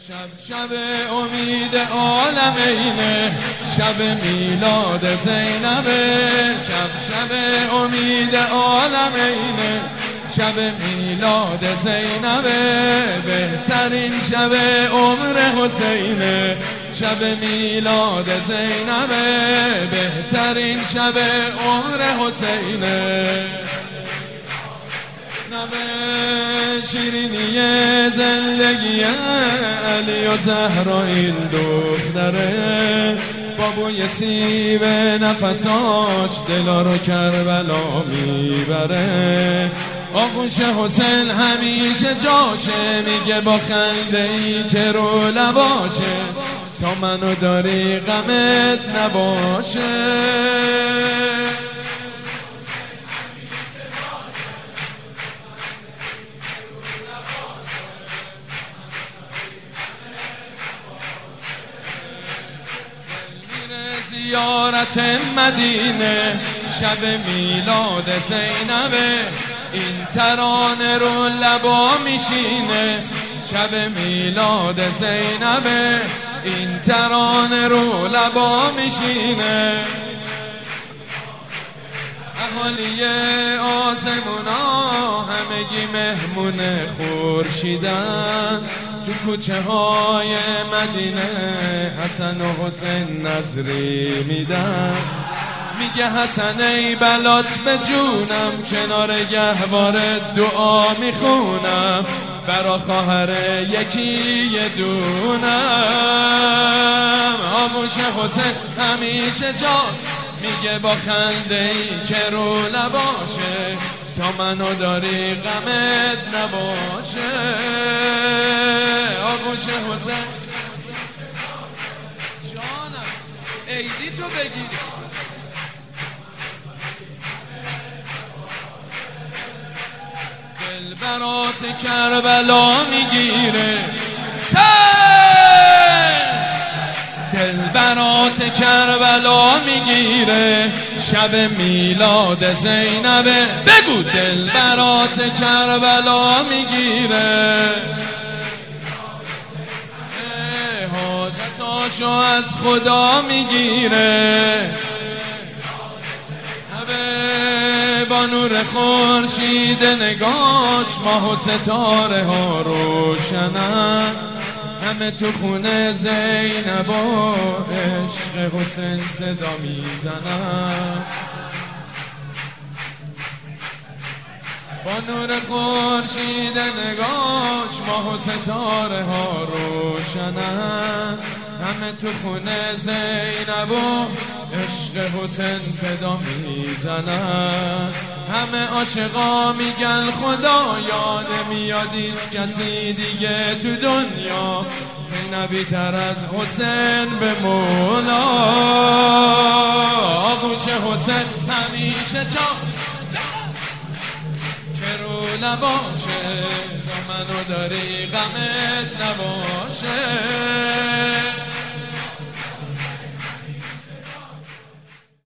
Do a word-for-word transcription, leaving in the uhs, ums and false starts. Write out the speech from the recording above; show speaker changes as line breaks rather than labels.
شب شب امید عالمینه، شب میلاد زینبه. شب شب امید عالمینه، شب میلاد زینبه. بهترین شب عمر حسینه، شب میلاد زینبه. بهترین شب عمر حسینه. نبه شیرینی زندگی علی و زهرا این دختره، با بوی سیب نفساش دلا رو کربلا میبره. آغوش حسین همیشه جاشه، میگه با خنده ای که رو لباشه، تا منو داری غمت نباشه. زیارت مدینه، شب میلاد زینبه. این ترانه رو لبا میشینه، شب میلاد زینبه. این ترانه رو لبا میشینه. اهالی آسمونا همگی مهمون خورشیدن، تو کوچه های مدینه حسن و حسین نظری میدن. میگه حسن ای بلات به جونم، کنار گهواره دعا میخونم، برا خواهر یکی دونم. آغوش حسین همیشه جا، میگه با خنده ای که رو لباشه، تا منو داری غمت نباشه. آغوش حسین جانم عیدی تو بگیری. دل برات کربلا میگیره، دل برات کربلا میگیره. شب میلاد زینبه، بگو دل برات کربلا میگیره. حاجتاشو از خدا میگیره، با نور خورشید نگاش ماه و ستاره ها روشنن. همه تو خونه زینب و عشق حسین صدا میزنن. با نور خورشید نگاش ماه و ستاره ها روشنن. همه تو خونه زینب و عشق حسین صدا میزنن. همه عاشقا میگن خدایا، نمیاد هیچ کسی دیگه تو دنیا زینبی تر از حسین به مولا. آغوش حسین همیشه جا که رو لباشه، تا منو داری غمت نباشه.